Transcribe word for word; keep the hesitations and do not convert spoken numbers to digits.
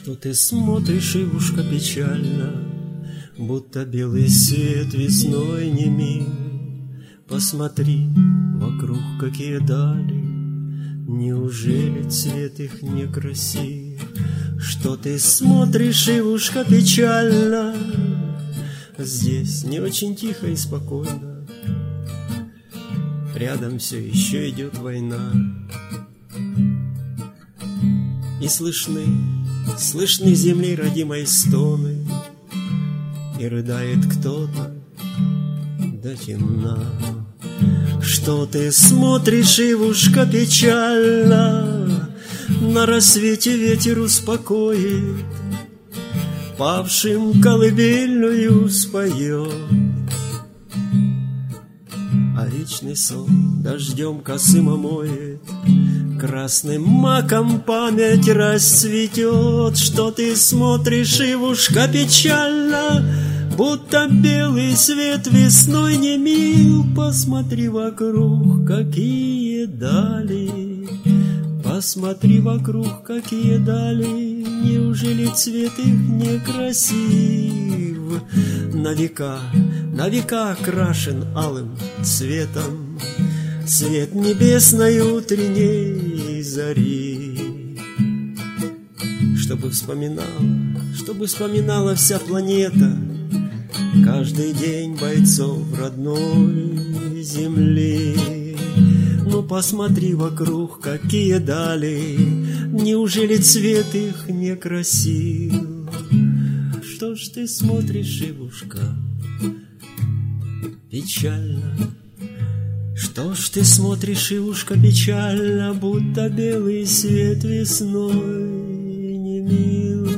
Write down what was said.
Что ты смотришь, Ивушка, печально, будто белый свет весной не мил. Посмотри вокруг, какие дали, неужели цвет их не красив? Что ты смотришь, Ивушка, печально, здесь не очень тихо и спокойно, рядом все еще идет война. И слышны, слышны земли родимой стоны, и рыдает кто-то до темна. Что ты смотришь, Ивушка, печально, на рассвете ветер успокоит, павшим колыбельную споет. А вечный сон дождем косым омоет, красным маком память расцветет. Что ты смотришь, Ивушка, печально, будто белый свет весной не мил. Посмотри вокруг, какие дали, посмотри вокруг, какие дали, неужели цвет их не красив? На века, на века окрашен алым цветом цвет небесной утренней зари. Чтобы вспоминала, чтобы вспоминала вся планета каждый день бойцов родной земли. Ну посмотри вокруг, какие дали, неужели цвет их не красив? Что ж ты смотришь, Ивушка, печально? Что ж ты смотришь, Ивушка, печально, будто белый свет весной не мил?